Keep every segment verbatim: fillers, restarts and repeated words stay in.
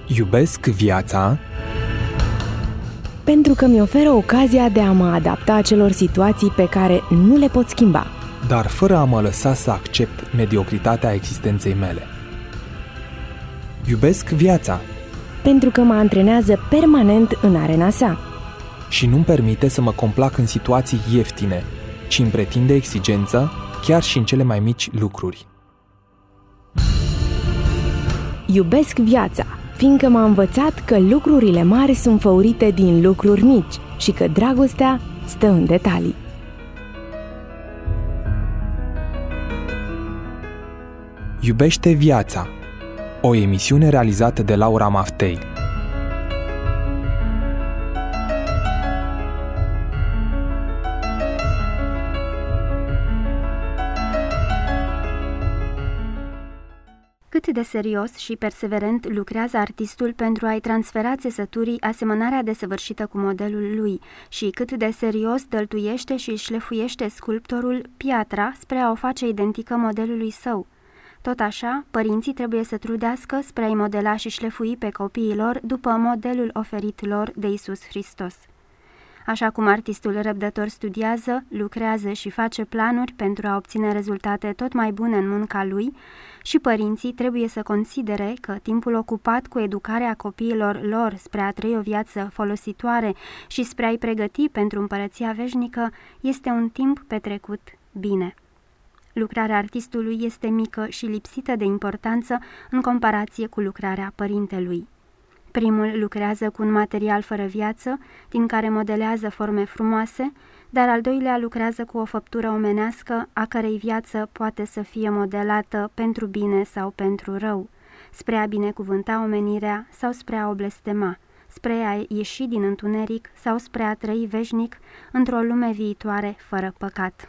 Iubesc viața pentru că mi oferă ocazia de a mă adapta acelor situații pe care nu le pot schimba, dar fără a mă lăsa să accept mediocritatea existenței mele. Iubesc viața pentru că mă antrenează permanent în arena sa și nu-mi permite să mă complac în situații ieftine, ci îmi pretinde exigență chiar și în cele mai mici lucruri. Iubesc viața, fiindcă m-a învățat că lucrurile mari sunt făurite din lucruri mici și că dragostea stă în detalii. Iubește viața, o emisiune realizată de Laura Maftei. Cât de serios și perseverent lucrează artistul pentru a-i transfera țesăturii asemănarea desăvârșită cu modelul lui și cât de serios dăltuiește și șlefuiește sculptorul piatra spre a o face identică modelului său. Tot așa, părinții trebuie să trudească spre a-i modela și șlefui pe copiii lor după modelul oferit lor de Iisus Hristos. Așa cum artistul răbdător studiază, lucrează și face planuri pentru a obține rezultate tot mai bune în munca lui, și părinții trebuie să considere că timpul ocupat cu educarea copiilor lor spre a trăi o viață folositoare și spre a-i pregăti pentru împărăția veșnică este un timp petrecut bine. Lucrarea artistului este mică și lipsită de importanță în comparație cu lucrarea părintelui. Primul lucrează cu un material fără viață, din care modelează forme frumoase, dar al doilea lucrează cu o făptură omenească, a cărei viață poate să fie modelată pentru bine sau pentru rău, spre a binecuvânta omenirea sau spre a o blestema, spre a ieși din întuneric sau spre a trăi veșnic într-o lume viitoare fără păcat.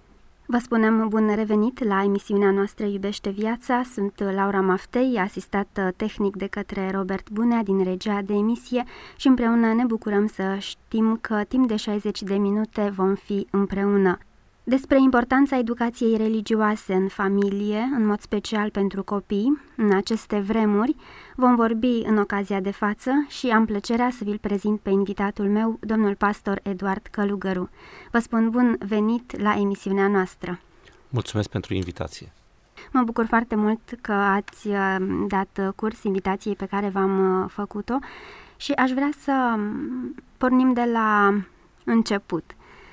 Vă spunem bun revenit la emisiunea noastră Iubește viața. Sunt Laura Maftei, asistată tehnic de către Robert Bunea din regia de emisie și împreună ne bucurăm să știm că timp de șaizeci de minute vom fi împreună. Despre importanța educației religioase în familie, în mod special pentru copii, în aceste vremuri, vom vorbi în ocazia de față și am plăcerea să vi-l prezint pe invitatul meu, domnul pastor Eduard Călugăru. Vă spun bun venit la emisiunea noastră. Mulțumesc pentru invitație. Mă bucur foarte mult că ați dat curs invitației pe care v-am făcut-o și aș vrea să pornim de la început.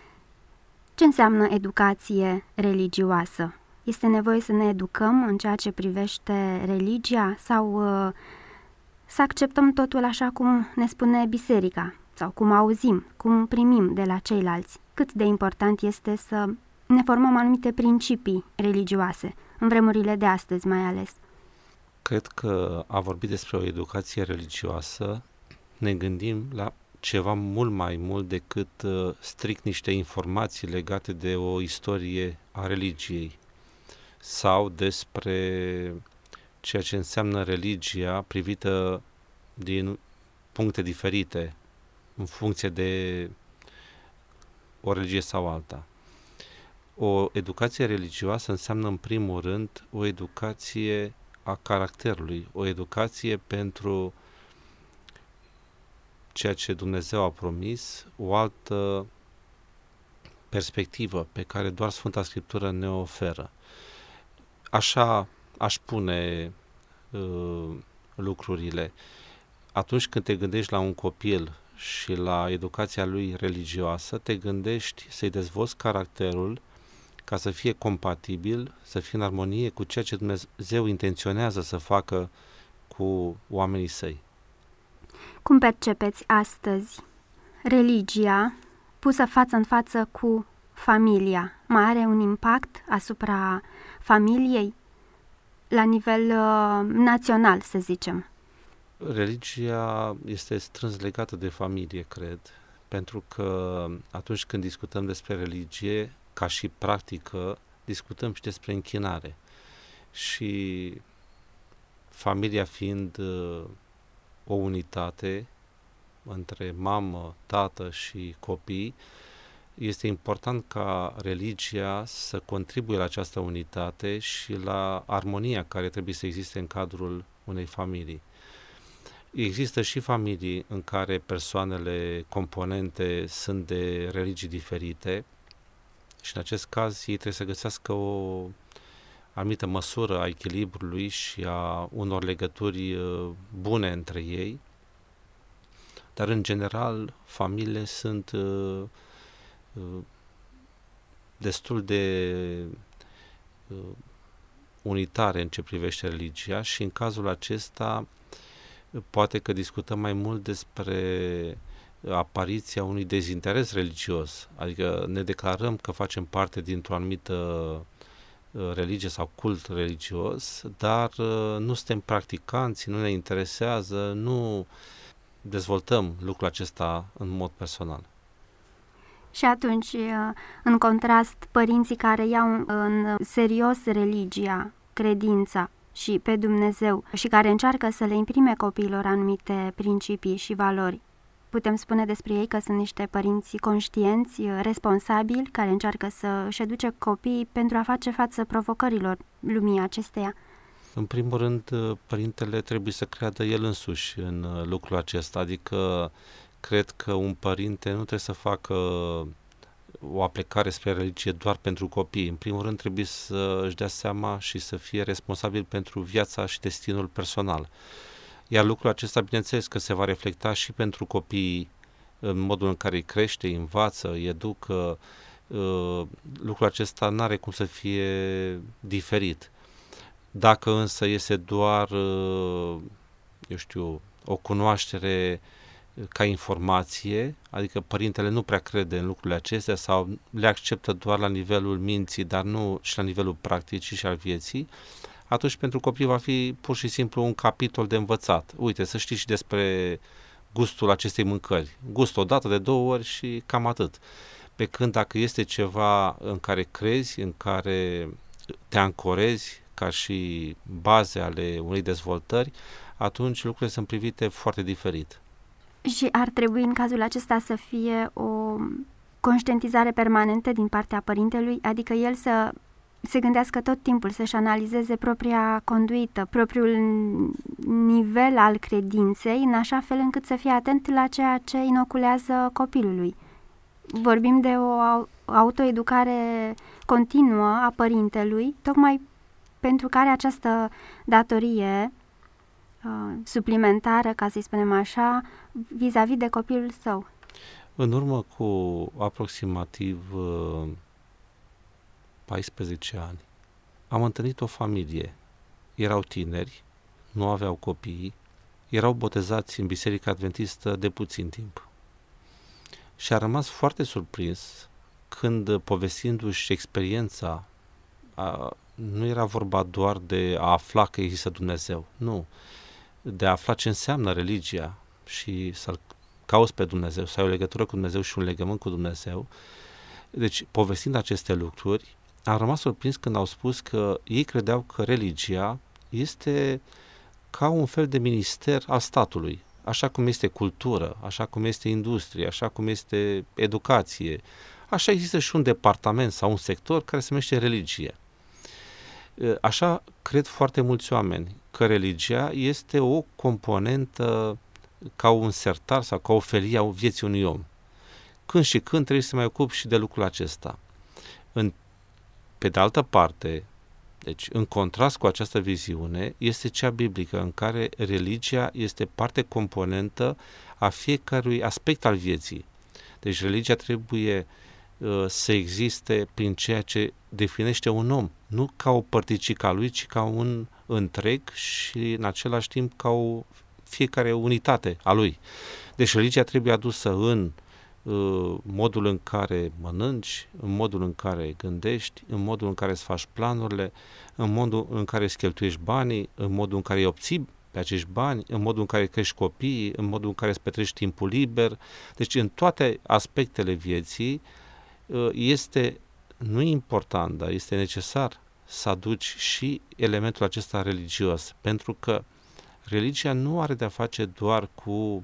Ce înseamnă educație religioasă? Este nevoie să ne educăm în ceea ce privește religia sau uh, să acceptăm totul așa cum ne spune biserica sau cum auzim, cum primim de la ceilalți? Cât de important este să ne formăm anumite principii religioase, în vremurile de astăzi mai ales? Cred că a vorbi despre o educație religioasă ne gândim la ceva mult mai mult decât uh, strict niște informații legate de o istorie a religiei sau despre ceea ce înseamnă religia privită din puncte diferite în funcție de o religie sau alta. O educație religioasă înseamnă în primul rând o educație a caracterului, o educație pentru ceea ce Dumnezeu a promis, o altă perspectivă pe care doar Sfânta Scriptură ne oferă. Așa aș pune uh, lucrurile. Atunci când te gândești la un copil și la educația lui religioasă, te gândești să-i dezvolți caracterul ca să fie compatibil, să fie în armonie cu ceea ce Dumnezeu intenționează să facă cu oamenii săi. Cum percepeți astăzi religia pusă față în față cu familia? Mai are un impact asupra familiei la nivel uh, național, să zicem? Religia este strâns legată de familie, cred, pentru că atunci când discutăm despre religie, ca și practică, discutăm și despre închinare. Și familia fiind uh, o unitate între mamă, tată și copii, este important ca religia să contribuie la această unitate și la armonia care trebuie să existe în cadrul unei familii. Există și familii în care persoanele componente sunt de religii diferite și în acest caz ei trebuie să găsească o anumită măsură a echilibrului și a unor legături bune între ei, dar în general familiile sunt uh, uh, destul de uh, unitare în ce privește religia și în cazul acesta poate că discutăm mai mult despre apariția unui dezinteres religios, adică ne declarăm că facem parte dintr-o anumită religie sau cult religios, dar nu suntem practicanți, nu ne interesează, nu dezvoltăm lucrul acesta în mod personal. Și atunci, în contrast, părinții care iau în serios religia, credința și pe Dumnezeu și care încearcă să le imprime copiilor anumite principii și valori, putem spune despre ei că sunt niște părinți conștienți, responsabili, care încearcă să își educe copiii pentru a face față provocărilor lumii acesteia. În primul rând, părintele trebuie să creadă el însuși în lucrul acesta, adică cred că un părinte nu trebuie să facă o aplecare spre religie doar pentru copii. În primul rând trebuie să își dea seama și să fie responsabil pentru viața și destinul personal. Iar lucrul acesta, bineînțeles, că se va reflecta și pentru copii în modul în care îi crește, îi învață, îi educă. Lucrul acesta nu are cum să fie diferit. Dacă însă este doar, eu știu, o cunoaștere ca informație, adică părintele nu prea crede în lucrurile acestea sau le acceptă doar la nivelul minții, dar nu și la nivelul practicii și al vieții, atunci pentru copii va fi pur și simplu un capitol de învățat. Uite, să știi și despre gustul acestei mâncări. Gust o dată, de două ori și cam atât. Pe când dacă este ceva în care crezi, în care te ancorezi ca și baze ale unei dezvoltări, atunci lucrurile sunt privite foarte diferit. Și ar trebui în cazul acesta să fie o conștientizare permanentă din partea părintelui, adică el să se gândească tot timpul, să-și analizeze propria conduită, propriul nivel al credinței, în așa fel încât să fie atent la ceea ce inoculează copilului. Vorbim de o autoeducare continuă a părintelui, tocmai pentru care această datorie uh, suplimentară, ca să-i spunem așa, vis-a-vis de copilul său. În urmă cu aproximativ uh, paisprezece ani, am întâlnit o familie. Erau tineri, nu aveau copii, erau botezați în Biserica Adventistă de puțin timp. Și a rămas foarte surprins când, povestindu-și experiența, a, nu era vorba doar de a afla că există Dumnezeu, nu, de a afla ce înseamnă religia și să-L cauți pe Dumnezeu, să ai o legătură cu Dumnezeu și un legământ cu Dumnezeu. Deci, povestind aceste lucruri, am rămas surprins când au spus că ei credeau că religia este ca un fel de minister al statului, așa cum este cultură, așa cum este industrie, așa cum este educație, așa există și un departament sau un sector care se numește religie. Așa cred foarte mulți oameni, că religia este o componentă ca un sertar sau ca o felie a vieții unui om. Când și când trebuie să mai ocup și de lucrul acesta. În, pe de altă parte, deci în contrast cu această viziune, este cea biblică în care religia este parte componentă a fiecărui aspect al vieții. Deci religia trebuie uh, să existe prin ceea ce definește un om, nu ca o părticică a lui, ci ca un întreg și în același timp ca o fiecare unitate a lui. Deci religia trebuie adusă în uh, modul în care mănânci, în modul în care gândești, în modul în care îți faci planurile, în modul în care îți cheltuiești banii, în modul în care îi obții pe acești bani, în modul în care crești copiii, în modul în care îți petreci timpul liber. Deci în toate aspectele vieții uh, este, nu important, dar este necesar să aduci și elementul acesta religios, pentru că religia nu are de-a face doar cu,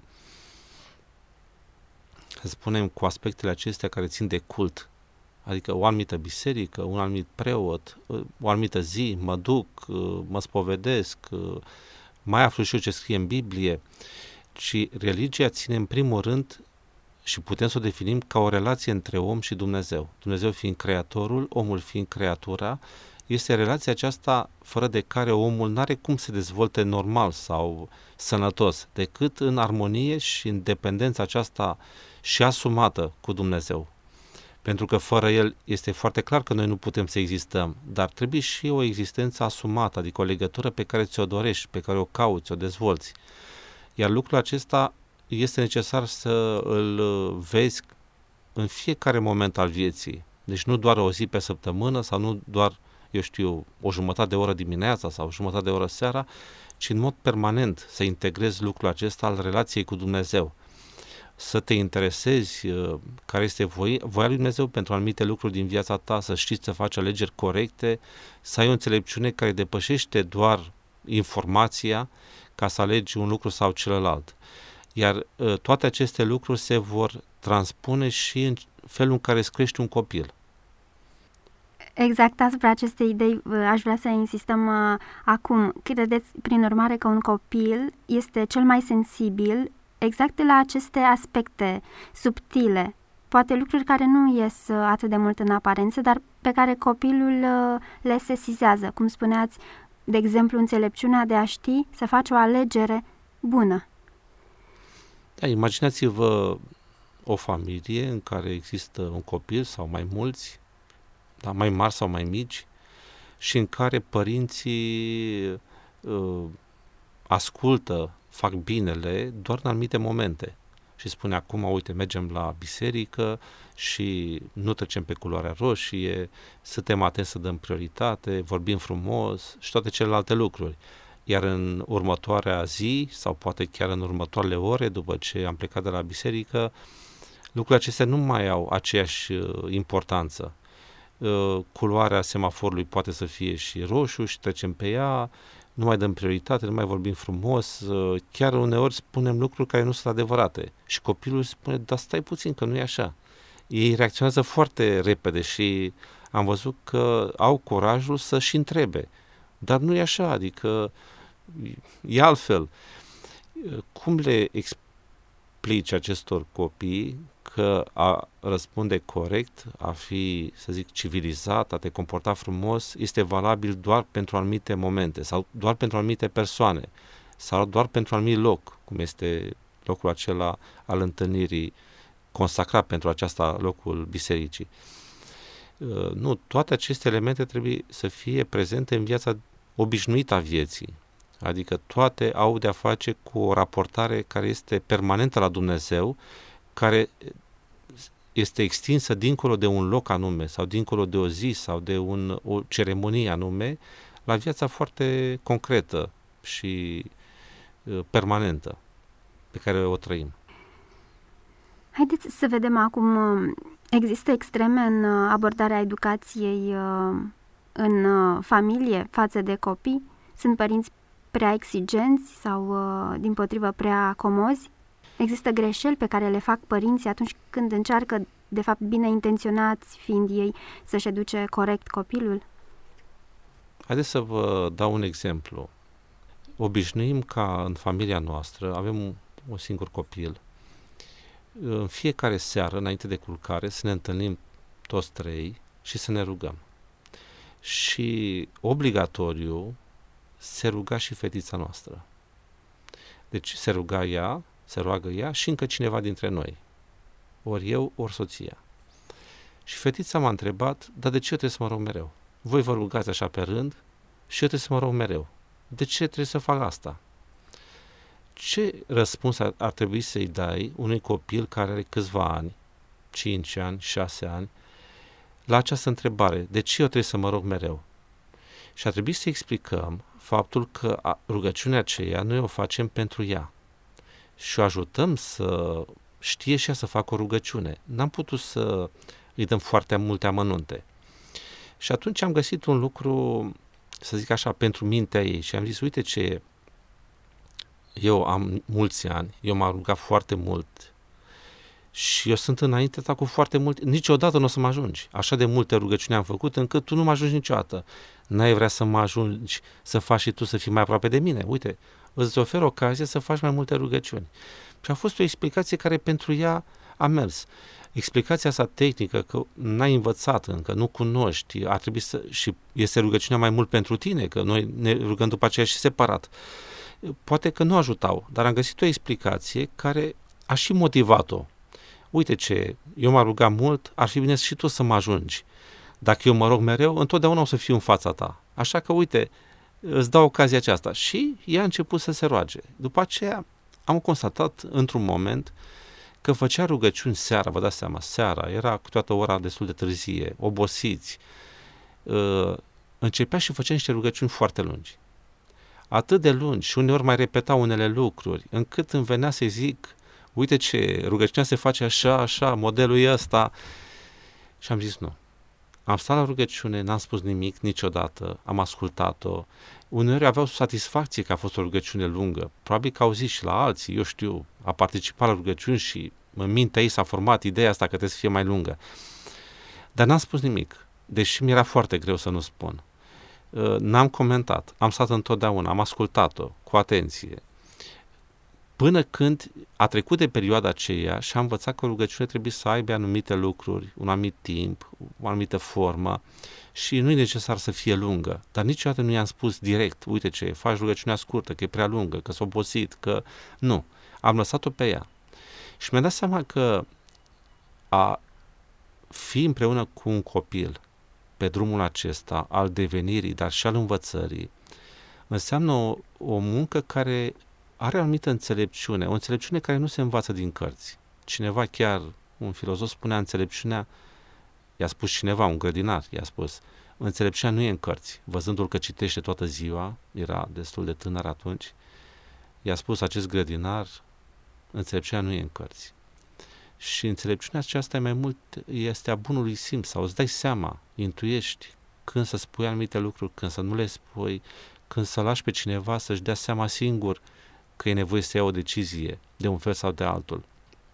să spunem, cu aspectele acestea care țin de cult, adică o anumită biserică, un anumit preot, o anumită zi, mă duc, mă spovedesc, mai aflu și eu ce scrie în Biblie, ci religia ține în primul rând și putem să o definim ca o relație între om și Dumnezeu. Dumnezeu fiind creatorul, omul fiind creatura, este relația aceasta fără de care omul n-are cum să se dezvolte normal sau sănătos, decât în armonie și în dependența aceasta și asumată cu Dumnezeu. Pentru că fără El este foarte clar că noi nu putem să existăm, dar trebuie și o existență asumată, adică o legătură pe care ți-o dorești, pe care o cauți, o dezvolți. Iar lucrul acesta este necesar să îl vezi în fiecare moment al vieții. Deci nu doar o zi pe săptămână sau nu doar, eu știu, o jumătate de oră dimineața sau o jumătate de oră seara, ci în mod permanent să integrezi lucrul acesta al relației cu Dumnezeu. Să te interesezi uh, care este voia, voia lui Dumnezeu pentru anumite lucruri din viața ta, să știi să faci alegeri corecte, să ai o înțelepciune care depășește doar informația ca să alegi un lucru sau celălalt. Iar uh, toate aceste lucruri se vor transpune și în felul în care îți crești un copil. Exact asupra acestei idei aș vrea să insistăm uh, acum. Credeți, prin urmare, că un copil este cel mai sensibil exact la aceste aspecte subtile, poate lucruri care nu ies uh, atât de mult în aparență, dar pe care copilul uh, le sesizează, cum spuneați, de exemplu, înțelepciunea de a ști să faci o alegere bună. Da, imaginați-vă o familie în care există un copil sau mai mulți, da, mai mari sau mai mici, și în care părinții uh, ascultă, fac binele doar în anumite momente. Și spune acum, uite, mergem la biserică și nu trecem pe culoarea roșie, suntem atenți să dăm prioritate, vorbim frumos și toate celelalte lucruri. Iar în următoarea zi, sau poate chiar în următoarele ore, după ce am plecat de la biserică, lucrurile acestea nu mai au aceeași uh, importanță. Uh, culoarea semaforului poate să fie și roșu și trecem pe ea, nu mai dăm prioritate, nu mai vorbim frumos, uh, chiar uneori spunem lucruri care nu sunt adevărate. Și copilul spune, dar stai puțin, că nu e așa. Ei reacționează foarte repede și am văzut că au curajul să-și întrebe. Dar nu e așa, adică e altfel. Cum le explici acestor copii că a răspunde corect, a fi, să zic, civilizat, a te comporta frumos, este valabil doar pentru anumite momente sau doar pentru anumite persoane sau doar pentru anumit loc, cum este locul acela al întâlnirii consacrat pentru aceasta, locul bisericii. Nu, toate aceste elemente trebuie să fie prezente în viața obișnuită a vieții. Adică toate au de-a face cu o raportare care este permanentă la Dumnezeu, care este extinsă dincolo de un loc anume sau dincolo de o zi sau de un, o ceremonie anume, la viața foarte concretă și uh, permanentă pe care o trăim. Haideți să vedem acum, există extreme în abordarea educației în familie față de copii? Sunt părinți prea exigenți sau, dimpotrivă, prea comozi? Există greșeli pe care le fac părinții atunci când încearcă, de fapt bine intenționați fiind ei, să-și educe corect copilul? Haideți să vă dau un exemplu. Obișnuim ca în familia noastră, avem un, un singur copil, în fiecare seară, înainte de culcare, să ne întâlnim toți trei și să ne rugăm. Și obligatoriu se ruga și fetița noastră. Deci se ruga ea, se roagă ea și încă cineva dintre noi. Ori eu, ori soția. Și fetița m-a întrebat, dar de ce eu trebuie să mă rog mereu? Voi vă rugați așa pe rând și eu trebuie să mă rog mereu. De ce trebuie să fac asta? Ce răspuns ar, ar trebui să-i dai unui copil care are câțiva ani, cinci ani, șase ani, la această întrebare, de ce eu trebuie să mă rog mereu? Și ar trebui să explicăm faptul că rugăciunea aceea noi o facem pentru ea și o ajutăm să știe și ea să facă o rugăciune. N-am putut să îi dăm foarte multe amănunte. Și atunci am găsit un lucru, să zic așa, pentru mintea ei și am zis, uite ce eu am mulți ani, eu m-am rugat foarte mult Și eu sunt înainte ta cu foarte mult, niciodată nu o să mă ajungi. Așa de multe rugăciuni am făcut încât tu nu mă ajungi niciodată. N-ai vrea să mă ajungi să faci și tu să fii mai aproape de mine. Uite, îți ofer ocazie să faci mai multe rugăciuni. Și a fost o explicație care pentru ea a mers. Explicația asta tehnică, că n-ai învățat încă, nu cunoști, ar trebui să, și este rugăciunea mai mult pentru tine, că noi ne rugăm după aceea și separat. Poate că nu ajutau, dar am găsit o explicație care a și motivat-o. Uite ce, eu m-am rugat mult, ar fi bine și tu să mă ajungi. Dacă eu mă rog mereu, întotdeauna o să fiu în fața ta. Așa că, uite, îți dau ocazia aceasta. Și ea a început să se roage. După aceea am constatat într-un moment că făcea rugăciuni seara, vă dați seama, seara, era câteodată ora destul de târzie, obosiți. Uh, începea și făcea niște rugăciuni foarte lungi. Atât de lungi și uneori mai repeta unele lucruri, încât îmi venea să zic, uite ce, rugăciunea se face așa, așa, modelul e ăsta. Și am zis nu. Am stat la rugăciune, n-am spus nimic niciodată, am ascultat-o. Uneori aveau satisfacție că a fost o rugăciune lungă. Probabil că au zis și la alții, eu știu, a participat la rugăciuni și în mintea ei s-a format ideea asta că trebuie să fie mai lungă. Dar n-am spus nimic, deși mi-era foarte greu să nu spun. N-am comentat, am stat întotdeauna, am ascultat-o cu atenție. Până când a trecut de perioada aceea și am învățat că rugăciunea trebuie să aibă anumite lucruri, un anumit timp, o anumită formă și nu e necesar să fie lungă. Dar niciodată nu i-am spus direct, uite ce, faci rugăciunea scurtă, că e prea lungă, că s-a obosit, că... Nu, am lăsat-o pe ea. Și mi-am dat seama că a fi împreună cu un copil pe drumul acesta al devenirii, dar și al învățării, înseamnă o, o muncă care are o anumită înțelepciune, o înțelepciune care nu se învață din cărți. Cineva, chiar un filozof, spunea înțelepciunea, i-a spus cineva, un grădinar, i-a spus, înțelepciunea nu e în cărți. Văzându-l că citește toată ziua, era destul de tânăr atunci, i-a spus acest grădinar, înțelepciunea nu e în cărți. Și înțelepciunea aceasta mai mult este a bunului simț, sau îți dai seama, intuiești când să spui anumite lucruri, când să nu le spui, când să lași pe cineva să-și dea seama singur că e nevoie să ia o decizie de un fel sau de altul.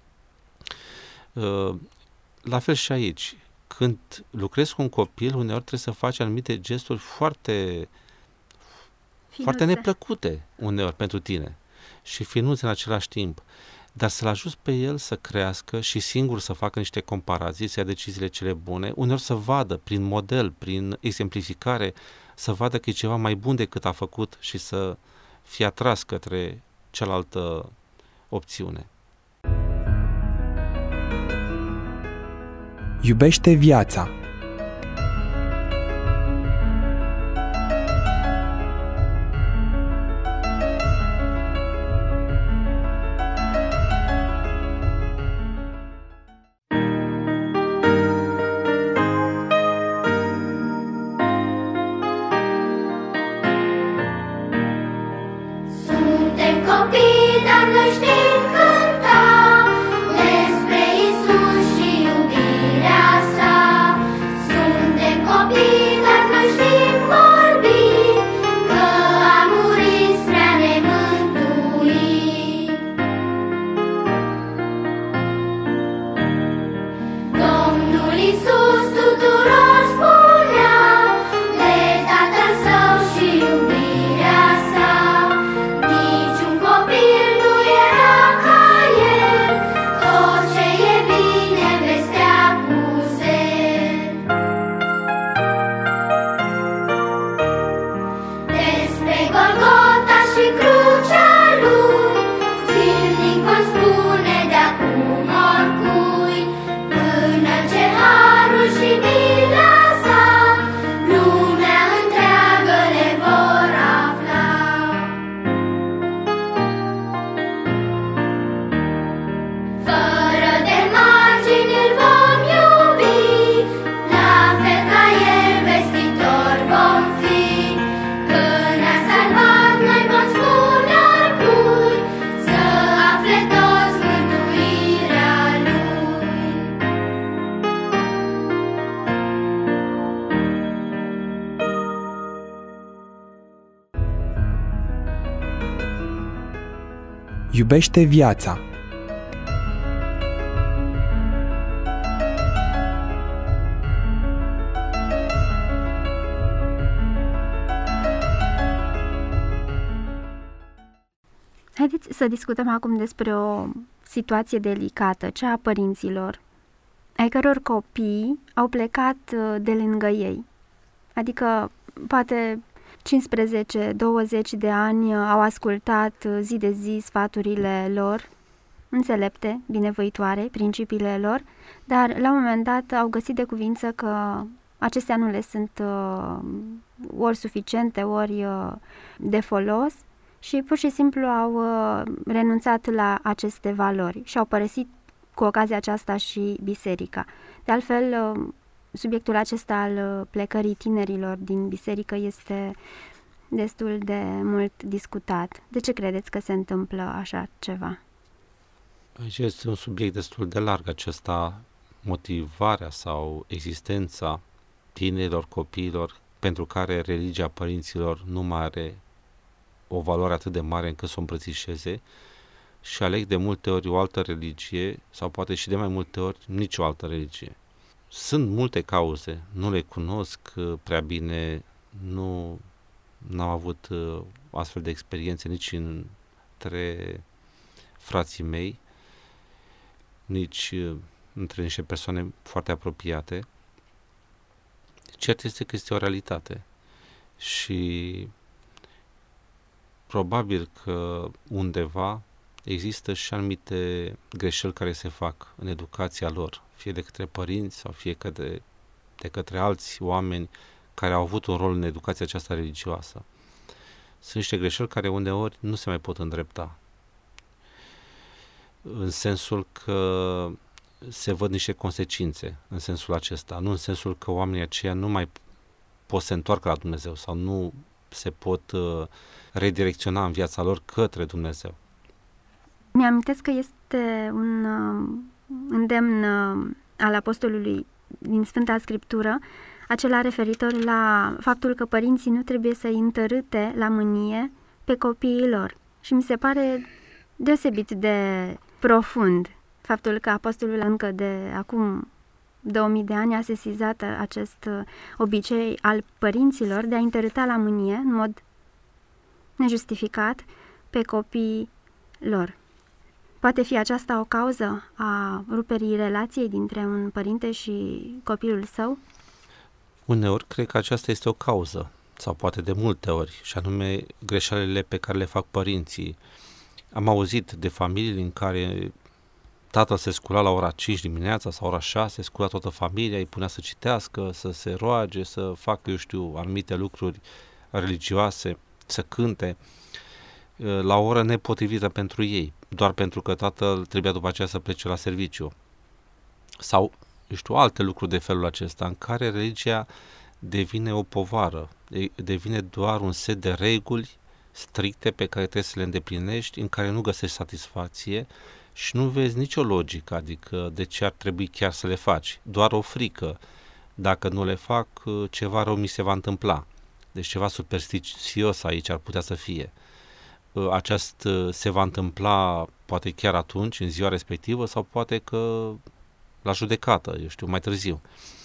La fel și aici, când lucrezi cu un copil, uneori trebuie să faci anumite gesturi foarte, finuțe. foarte neplăcute uneori pentru tine și finuțe în același timp, dar să-l ajuți pe el să crească și singur să facă niște comparații, să ia deciziile cele bune, uneori să vadă prin model, prin exemplificare, să vadă că e ceva mai bun decât a făcut și să fie atras către cealaltă opțiune. Iubește viața. Iubește viața. Haideți să discutăm acum despre o situație delicată, cea a părinților, ai căror copii au plecat de lângă ei. Adică, poate cincisprezece douăzeci de ani au ascultat zi de zi sfaturile lor, înțelepte, binevoitoare, principiile lor, dar la un moment dat au găsit de cuvință că acestea nu le sunt uh, ori suficiente, ori uh, de folos și pur și simplu au uh, renunțat la aceste valori și au părăsit cu ocazia aceasta și biserica. De altfel, uh, subiectul acesta al plecării tinerilor din biserică este destul de mult discutat. De ce credeți că se întâmplă așa ceva? Aici este un subiect destul de larg acesta, motivarea sau existența tinerilor, copiilor, pentru care religia părinților nu mai are o valoare atât de mare încât să o îmbrățișeze și aleg de multe ori o altă religie sau poate și de mai multe ori nicio altă religie. Sunt multe cauze, nu le cunosc prea bine, nu am avut astfel de experiențe nici între frații mei, nici între niște persoane foarte apropiate. Cert este că este o realitate și probabil că undeva există și anumite greșeli care se fac în educația lor, fie de către părinți sau fie de, de către alți oameni care au avut un rol în educația aceasta religioasă. Sunt niște greșeli care uneori nu se mai pot îndrepta, în sensul că se văd niște consecințe în sensul acesta, nu în sensul că oamenii aceia nu mai pot să se întoarcă la Dumnezeu sau nu se pot uh, redirecționa în viața lor către Dumnezeu. Mi-amintesc că este un uh, îndemn uh, al apostolului din Sfânta Scriptură, acela referitor la faptul că părinții nu trebuie să îi întărâte la mânie pe copiii lor. Și mi se pare deosebit de profund faptul că apostolul încă de acum două mii de ani a sesizat acest obicei al părinților de a întărâta la mânie în mod nejustificat pe copiii lor. Poate fi aceasta o cauză a ruperii relației dintre un părinte și copilul său? Uneori cred că aceasta este o cauză, sau poate de multe ori, și anume greșelile pe care le fac părinții. Am auzit de familii în care tatăl se scula la ora cinci dimineața sau ora șase, scula toată familia, îi punea să citească, să se roage, să facă, eu știu, anumite lucruri religioase, să cânte, la o oră nepotrivită pentru ei, doar pentru că tatăl trebuia după aceea să plece la serviciu. Sau, eu știu, alte lucruri de felul acesta, în care religia devine o povară, devine doar un set de reguli stricte pe care trebuie să le îndeplinești, în care nu găsești satisfacție și nu vezi nicio logică, adică de ce ar trebui chiar să le faci, doar o frică. Dacă nu le fac, ceva rău mi se va întâmpla. Deci ceva superstițios aici ar putea să fie. Aceast se va întâmpla poate chiar atunci, în ziua respectivă, sau poate că la judecată, eu știu, mai târziu.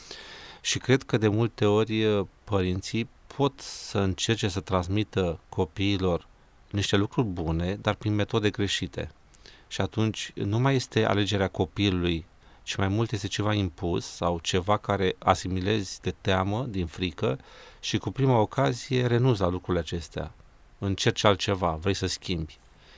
Și cred că de multe ori părinții pot să încerce să transmită copiilor niște lucruri bune, dar prin metode greșite. Și atunci nu mai este alegerea copilului, ci mai mult este ceva impus sau ceva care asimilezi de teamă, din frică și cu prima ocazie renunți la lucrurile acestea. Încerci altceva, vrei să schimbi.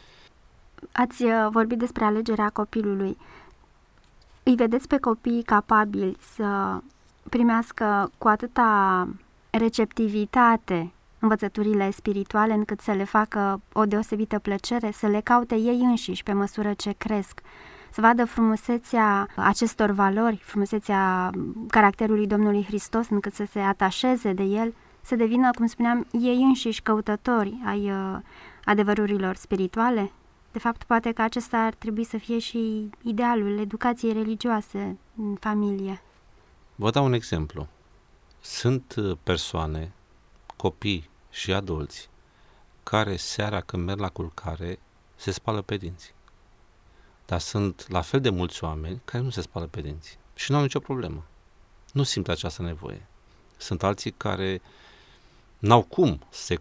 Ați vorbit despre alegerea copilului. Îi vedeți pe copiii capabili să primească cu atâta receptivitate învățăturile spirituale încât să le facă o deosebită plăcere, să le caute ei înșiși pe măsură ce cresc, să vadă frumusețea acestor valori, frumusețea caracterului Domnului Hristos încât să se atașeze de el, să devină, cum spuneam, ei înșiși căutători ai uh, adevărurilor spirituale? De fapt, poate că acesta ar trebui să fie și idealul educației religioase în familie. Vă dau un exemplu. Sunt persoane, copii și adulți, care seara când merg la culcare se spală pe dinți. Dar sunt la fel de mulți oameni care nu se spală pe dinți și nu au nicio problemă. Nu simt această nevoie. Sunt alții care n-au cum să se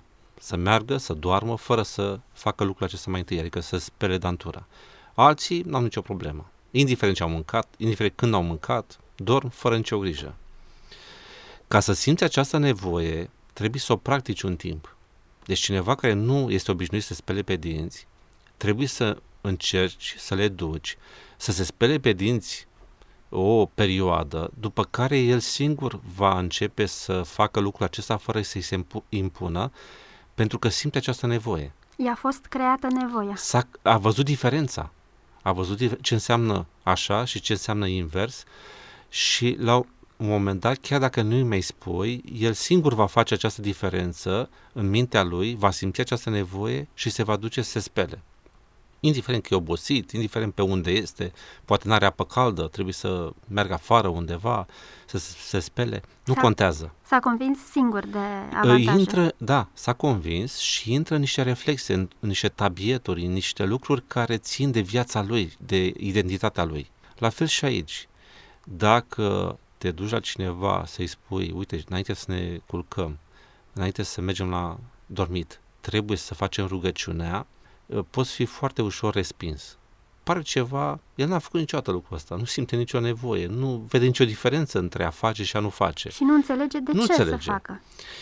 să meargă, să doarmă, fără să facă lucrul acesta mai întâi, adică să spele dantura. Alții n-au nicio problemă. Indiferent ce au mâncat, indiferent când au mâncat, dorm fără nicio grijă. Ca să simți această nevoie, trebuie să o practici un timp. Deci cineva care nu este obișnuit să spele pe dinți, trebuie să încerci să le duci, să se spele pe dinți o perioadă, după care el singur va începe să facă lucrul acesta fără să-i se impună, pentru că simte această nevoie. I-a fost creată nevoia. S-a, a văzut diferența. A văzut ce înseamnă așa și ce înseamnă invers și la un moment dat, chiar dacă nu îi mai spui, el singur va face această diferență în mintea lui, va simți această nevoie și se va duce să se spele. Indiferent că e obosit, indiferent pe unde este, poate n-are apă caldă, trebuie să meargă afară undeva, să se spele, nu s-a, contează. S-a convins singur de avantaje. Intră, da, s-a convins și intră în niște reflexe, în niște tabieturi, în niște lucruri care țin de viața lui, de identitatea lui. La fel și aici. Dacă te duci la cineva să-i spui, uite, înainte să ne culcăm, înainte să mergem la dormit, trebuie să facem rugăciunea, poți fi foarte ușor respins. Pare ceva, el n-a făcut niciodată lucrul ăsta, nu simte nicio nevoie, nu vede nicio diferență între a face și a nu face. Și nu înțelege de nu ce înțelege. să facă.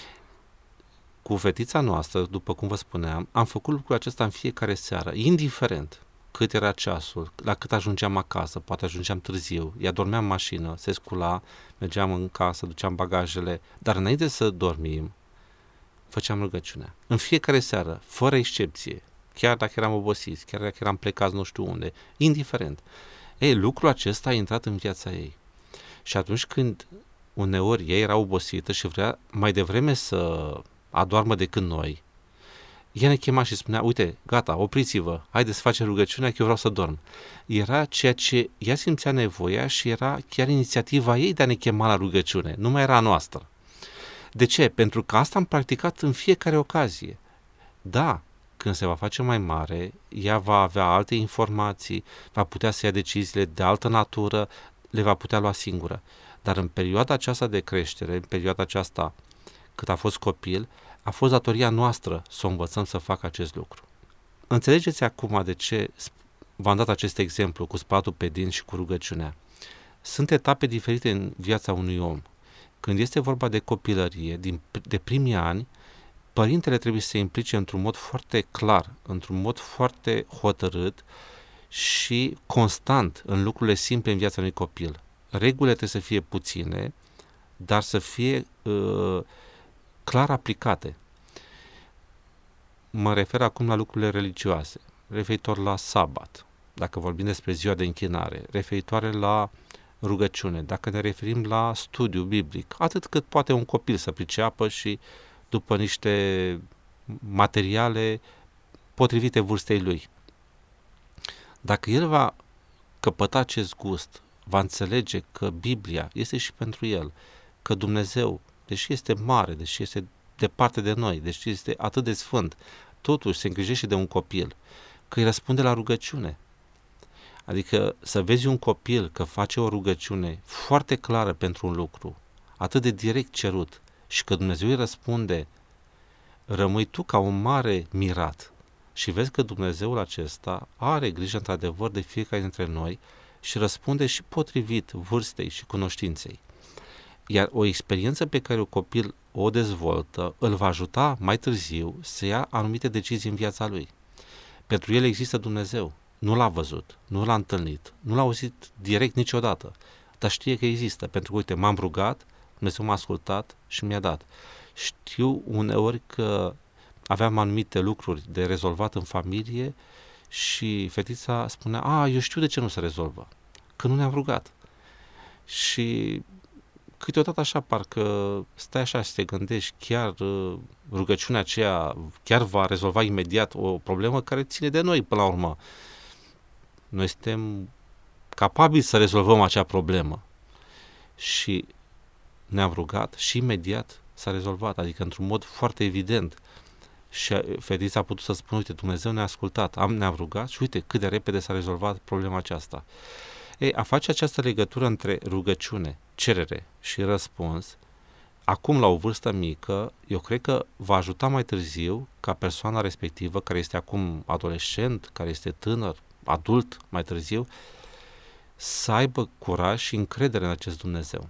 Cu fetița noastră, după cum vă spuneam, am făcut lucrul acesta în fiecare seară, indiferent cât era ceasul, la cât ajungeam acasă, poate ajungeam târziu, ea dormea în mașină, se scula, mergeam în casă, duceam bagajele, dar înainte să dormim, făceam rugăciunea. În fiecare seară, fără excepție, chiar dacă eram obosiți, chiar dacă eram plecați nu știu unde, indiferent. Ei, lucrul acesta a intrat în viața ei. Și atunci când uneori ea era obosită și vrea mai devreme să adoarmă decât noi, ea ne chema și spunea, uite, gata, opriți-vă, haideți să facem rugăciunea că eu vreau să dorm. Era ceea ce ea simțea nevoia și era chiar inițiativa ei de a ne chema la rugăciune, nu mai era a noastră. De ce? Pentru că asta am practicat în fiecare ocazie. Da, când se va face mai mare, ea va avea alte informații, va putea să ia deciziile de altă natură, le va putea lua singură. Dar în perioada aceasta de creștere, în perioada aceasta cât a fost copil, a fost datoria noastră să o învățăm să facă acest lucru. Înțelegeți acum de ce v-am dat acest exemplu cu spălatul pe dinți și cu rugăciunea. Sunt etape diferite în viața unui om. Când este vorba de copilărie, din, de primii ani, părintele trebuie să se implice într-un mod foarte clar, într-un mod foarte hotărât și constant în lucrurile simple în viața unui copil. Regulile trebuie să fie puține, dar să fie uh, clar aplicate. Mă refer acum la lucrurile religioase, referitor la sabat, dacă vorbim despre ziua de închinare, referitoare la rugăciune, dacă ne referim la studiu biblic, atât cât poate un copil să priceapă și după niște materiale potrivite vârstei lui. Dacă el va căpăta acest gust, va înțelege că Biblia este și pentru el, că Dumnezeu, deși este mare, deși este departe de noi, deși este atât de sfânt, totuși se îngrijește de un copil, că îi răspunde la rugăciune. Adică să vezi un copil că face o rugăciune foarte clară pentru un lucru, atât de direct cerut, și că Dumnezeu îi răspunde, rămâi tu ca un mare mirat și vezi că Dumnezeul acesta are grijă într-adevăr de fiecare dintre noi și răspunde și potrivit vârstei și cunoștinței. Iar o experiență pe care un copil o dezvoltă îl va ajuta mai târziu să ia anumite decizii în viața lui. Pentru el există Dumnezeu. Nu l-a văzut, nu l-a întâlnit, nu l-a auzit direct niciodată, dar știe că există, pentru că, uite, m-am rugat, Dumnezeu m-a ascultat și mi-a dat. Știu uneori că aveam anumite lucruri de rezolvat în familie și fetița spunea, a, eu știu de ce nu se rezolvă, că nu ne-am rugat. Și câteodată așa, parcă stai așa și te gândești, chiar rugăciunea aceea chiar va rezolva imediat o problemă care ține de noi până la urmă. Noi suntem capabili să rezolvăm acea problemă. Și ne-am rugat și imediat s-a rezolvat, adică într-un mod foarte evident. Și fetița a putut să spună, uite, Dumnezeu ne-a ascultat, am, ne-am rugat și uite cât de repede s-a rezolvat problema aceasta. Ei, a face această legătură între rugăciune, cerere și răspuns, acum la o vârstă mică, eu cred că va ajuta mai târziu ca persoana respectivă, care este acum adolescent, care este tânăr, adult mai târziu, să aibă curaj și încredere în acest Dumnezeu.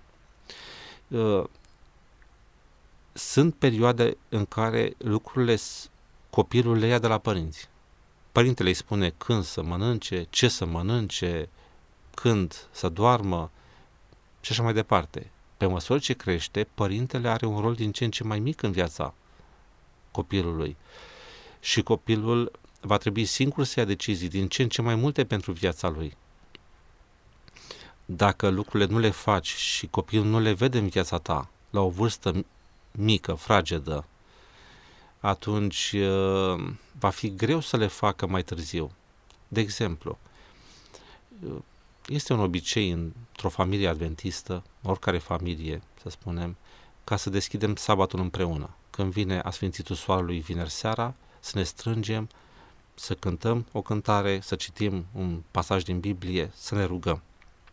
Sunt perioade în care lucrurile copilul le ia de la părinți. Părintele îi spune când să mănânce, ce să mănânce, când să doarmă și așa mai departe. Pe măsură ce crește, părintele are un rol din ce în ce mai mic în viața copilului și copilul va trebui singur să ia decizii din ce în ce mai multe pentru viața lui. Dacă lucrurile nu le faci și copilul nu le vede în viața ta, la o vârstă mică, fragedă, atunci uh, va fi greu să le facă mai târziu. De exemplu, uh, este un obicei într-o familie adventistă, oricare familie, să spunem, ca să deschidem sabatul împreună. Când vine Asfințitul Soarelui vineri seara, să ne strângem, să cântăm o cântare, să citim un pasaj din Biblie, să ne rugăm.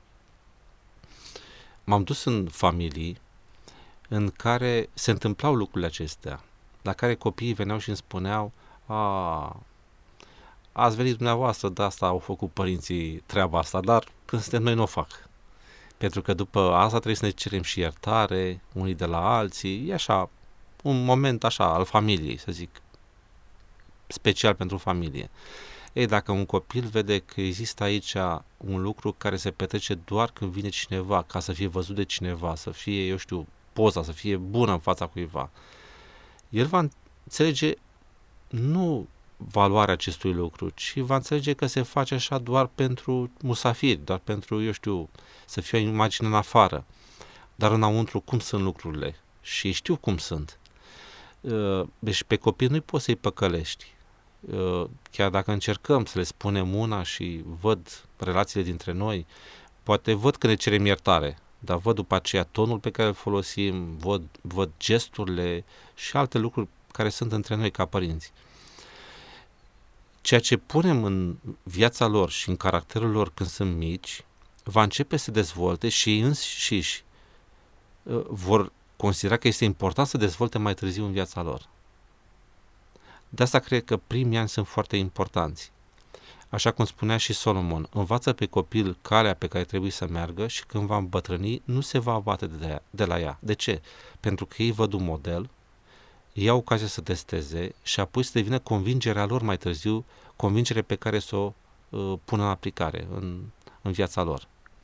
M-am dus în familii în care se întâmplau lucrurile acestea, la care copiii veneau și îmi spuneau: a, ați venit dumneavoastră, de asta au făcut părinții treaba asta, dar când suntem noi nu o fac. Pentru că după asta trebuie să ne cerem și iertare unii de la alții, e așa, un moment așa al familiei, să zic, special pentru familie. Ei, dacă un copil vede că există aici un lucru care se petrece doar când vine cineva, ca să fie văzut de cineva, să fie, eu știu, poza, să fie bună în fața cuiva, el va înțelege nu valoarea acestui lucru, ci va înțelege că se face așa doar pentru musafiri, doar pentru, eu știu, să fie o imagine în afară. Dar înăuntru cum sunt lucrurile? Și știu cum sunt. Deci pe copii nu-i poți să-i păcălești. Chiar dacă încercăm să le spunem una și văd relațiile dintre noi, poate văd că ne cerem iertare, dar văd după aceea tonul pe care îl folosim, văd, văd gesturile și alte lucruri care sunt între noi ca părinți. Ceea ce punem în viața lor și în caracterul lor când sunt mici, va începe să se dezvolte și ei înșiși vor considera că este important să dezvolte mai târziu în viața lor. De asta cred că primii ani sunt foarte importanți. Așa cum spunea și Solomon, învață pe copil calea pe care trebuie să meargă și când va îmbătrâni, nu se va abate de, ea, de la ea. De ce? Pentru că ei văd un model, iau ocazia să testeze și apoi să devină convingerea lor mai târziu, convingere pe care să o uh, pună în aplicare în, în viața lor.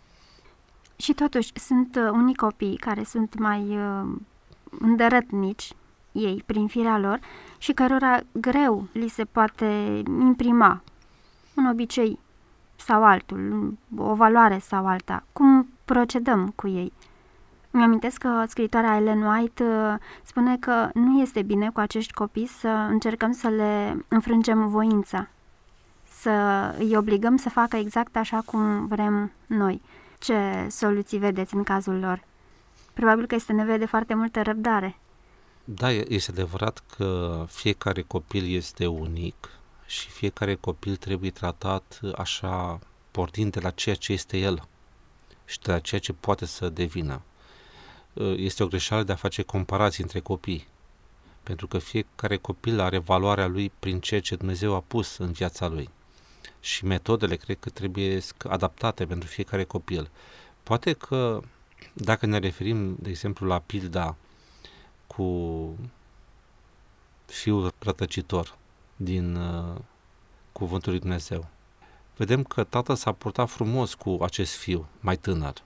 Și totuși sunt uh, unii copii care sunt mai uh, îndărătnici, ei, prin firea lor, și cărora greu li se poate imprima un obicei sau altul, o valoare sau alta. Cum procedăm cu ei? Mi-amintesc că scriitoarea Ellen White uh, spune că nu este bine cu acești copii să încercăm să le înfrângem voința, să îi obligăm să facă exact așa cum vrem noi. Ce soluții vedeți în cazul lor? Probabil că este nevoie de foarte multă răbdare. Da, este adevărat că fiecare copil este unic și fiecare copil trebuie tratat așa, pornind de la ceea ce este el și de la ceea ce poate să devină. Este o greșeală de a face comparații între copii, pentru că fiecare copil are valoarea lui prin ceea ce Dumnezeu a pus în viața lui. Și metodele cred că trebuie adaptate pentru fiecare copil. Poate că dacă ne referim, de exemplu, la pilda cu fiul rătăcitor din uh, Cuvântul lui Dumnezeu, vedem că tatăl s-a purtat frumos cu acest fiu mai tânăr.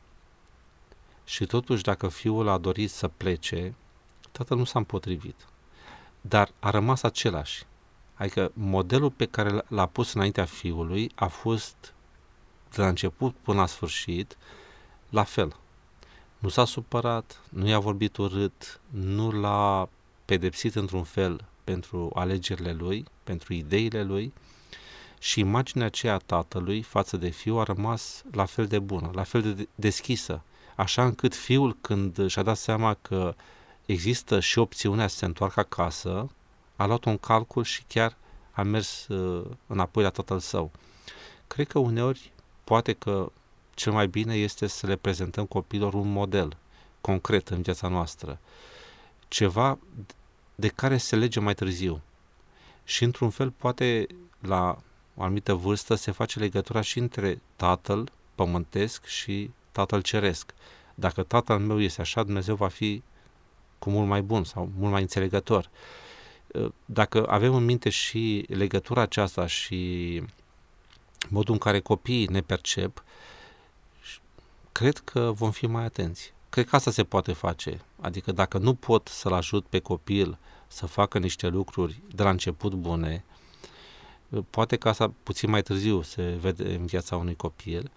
Și totuși, dacă fiul a dorit să plece, tatăl nu s-a împotrivit. Dar a rămas același. Adică modelul pe care l-a pus înaintea fiului a fost, de la început până la sfârșit, la fel. Nu s-a supărat, nu i-a vorbit urât, nu l-a pedepsit într-un fel pentru alegerile lui, pentru ideile lui, și imaginea aceea a tatălui față de fiu a rămas la fel de bună, la fel de deschisă, așa încât fiul, când și-a dat seama că există și opțiunea să se întoarcă acasă, a luat-o în calcul și chiar a mers uh, înapoi la tatăl său. Cred că uneori poate că cel mai bine este să le prezentăm copiilor un model concret în viața noastră ceva de care se lege mai târziu. Și într-un fel, poate, la o anumită vârstă, se face legătura și între tatăl pământesc și tatăl ceresc. Dacă tatăl meu este așa, Dumnezeu va fi cu mult mai bun sau mult mai înțelegător. Dacă avem în minte și legătura aceasta și modul în care copiii ne percep, cred că vom fi mai atenți. Cred că asta se poate face. Adică dacă nu pot să-l ajut pe copil să facă niște lucruri de la început bune, poate că asta puțin mai târziu se vede în viața unui copil,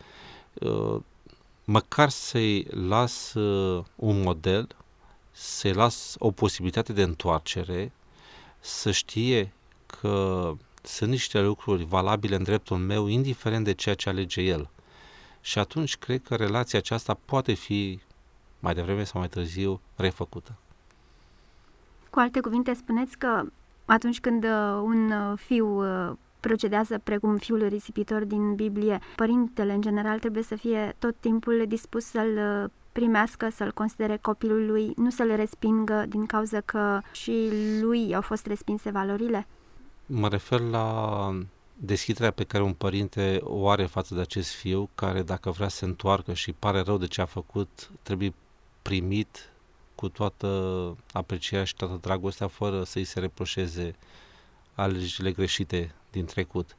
măcar să-i las un model, să-i las o posibilitate de întoarcere, să știe că sunt niște lucruri valabile în dreptul meu, indiferent de ceea ce alege el. Și atunci cred că relația aceasta poate fi, mai devreme sau mai târziu, refăcută. Cu alte cuvinte, spuneți că atunci când un fiu procedează precum fiul risipitor din Biblie, părintele, în general, trebuie să fie tot timpul dispus să-l primească, să-l considere copilul lui, nu să-l respingă din cauza că și lui au fost respinse valorile? Mă refer la deschiderea pe care un părinte o are față de acest fiu, care dacă vrea să se întoarcă și pare rău de ce a făcut, trebuie primit cu toată aprecierea și toată dragostea, fără să-i se reproșeze alegerile greșite din trecut.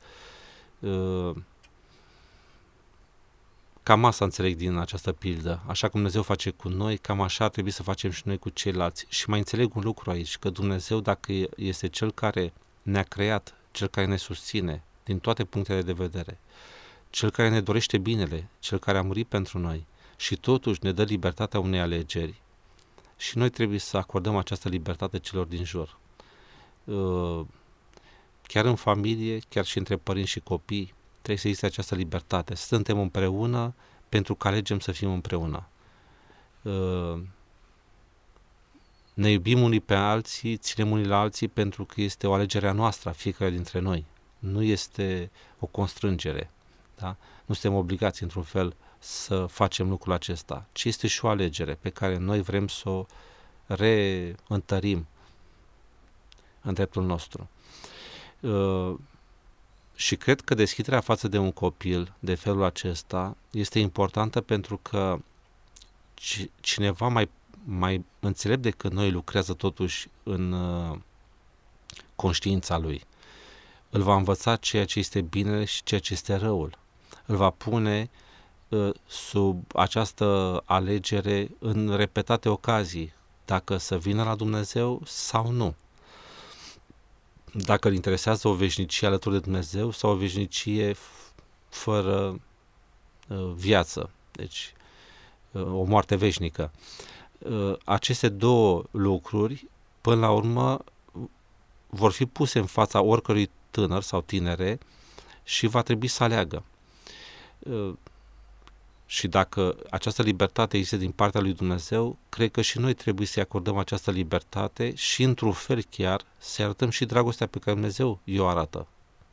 Cam asta înțeleg din această pildă. Așa cum Dumnezeu face cu noi, cam așa ar trebui să facem și noi cu ceilalți. Și mai înțeleg un lucru aici, că Dumnezeu, dacă este Cel care ne-a creat, Cel care ne susține din toate punctele de vedere, Cel care ne dorește binele, Cel care a murit pentru noi și totuși ne dă libertatea unei alegeri, și noi trebuie să acordăm această libertate celor din jur. Chiar în familie, chiar și între părinți și copii, trebuie să existe această libertate. Suntem împreună pentru că alegem să fim împreună. Ne iubim unii pe alții, ținem unii la alții pentru că este o alegere a noastră, a fiecare dintre noi. Nu este o constrângere. Da? Nu suntem obligați, într-un fel, să facem lucrul acesta, ci este și o alegere pe care noi vrem să o reîntărim în dreptul nostru. Uh, și cred că deschiderea față de un copil de felul acesta este importantă pentru că cineva mai, mai înțelept decât noi lucrează totuși în uh, conștiința lui. Îl va învăța ceea ce este binele și ceea ce este răul. Îl va pune uh, sub această alegere în repetate ocazii, dacă să vină la Dumnezeu sau nu. Dacă îl interesează o veșnicie alături de Dumnezeu sau o veșnicie f- fără uh, viață, deci uh, o moarte veșnică. Uh, aceste două lucruri, până la urmă, vor fi puse în fața oricărui tânăr sau tinere și va trebui să aleagă. Uh, și dacă această libertate este din partea lui Dumnezeu, cred că și noi trebuie să-i acordăm această libertate și, într-un fel chiar, să arătăm și dragostea pe care Dumnezeu i-o arată.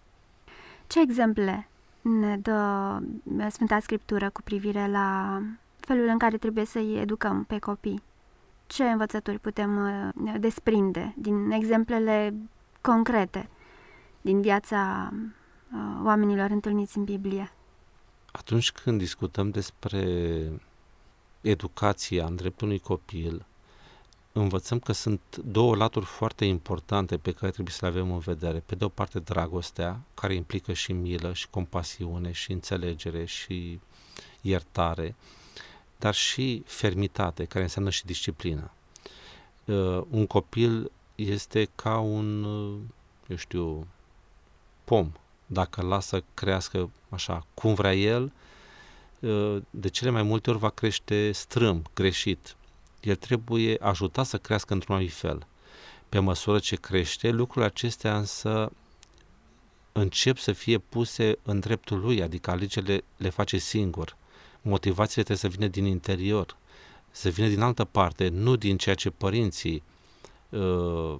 Ce exemple ne dă Sfânta Scriptură cu privire la felul în care trebuie să-i educăm pe copii? Ce învățături putem desprinde din exemplele concrete din viața oamenilor întâlniți în Biblie? Atunci când discutăm despre educația în dreptul unui copil, învățăm că sunt două laturi foarte importante pe care trebuie să le avem în vedere. Pe de o parte, dragostea, care implică și milă, și compasiune, și înțelegere, și iertare, dar și fermitate, care înseamnă și disciplină. Uh, un copil este ca un, eu știu, pom. Dacă îl lasă crească așa cum vrea el, de cele mai multe ori va crește strâmb, greșit. El trebuie ajutat să crească într-un anumit fel. Pe măsură ce crește, lucrurile acestea însă încep să fie puse în dreptul lui, adică alegerile le face singur. Motivațiile trebuie să vină din interior, să vină din altă parte, nu din ceea ce părinții uh,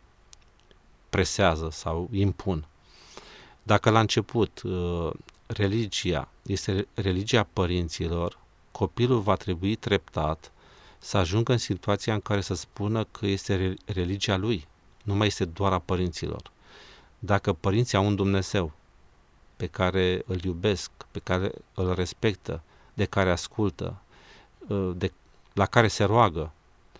presează sau impun. Dacă la început uh, religia este religia părinților, copilul va trebui treptat să ajungă în situația în care să spună că este religia lui, nu mai este doar a părinților. Dacă părinții au un Dumnezeu pe care îl iubesc, pe care îl respectă, de care ascultă, de, la care se roagă,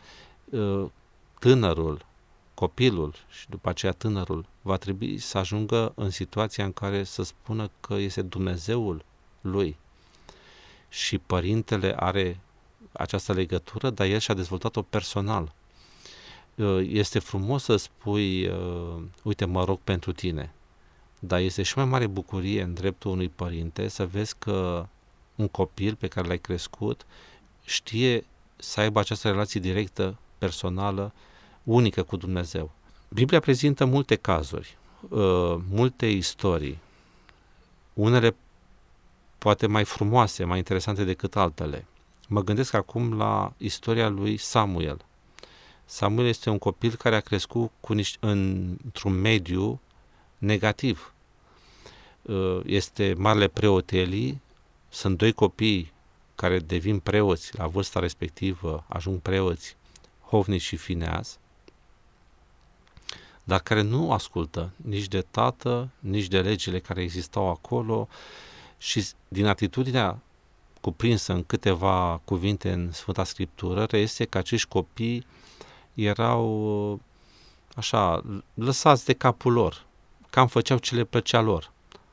tânărul, copilul și după aceea tânărul va trebui să ajungă în situația în care să spună că este Dumnezeul lui și părintele are această legătură, dar el și-a dezvoltat-o personal. Este frumos să spui, uite, mă rog pentru tine, dar este și mai mare bucurie în dreptul unui părinte să vezi că un copil pe care l-ai crescut știe să aibă această relație directă, personală, unică cu Dumnezeu. Biblia prezintă multe cazuri, multe istorii, unele poate mai frumoase, mai interesante decât altele. Mă gândesc acum la istoria lui Samuel. Samuel este un copil care a crescut cu niște, într-un mediu negativ. Este marele preot Eli, sunt doi copii care devin preoți la vârsta respectivă, ajung preoți, Hofni și Fineas, dar care nu ascultă nici de tată, nici de legile care existau acolo și din atitudinea cuprinsă în câteva cuvinte în Sfânta Scriptură, reiese că acești copii erau așa, lăsați de capul lor, cam făceau ce le plăcea lor.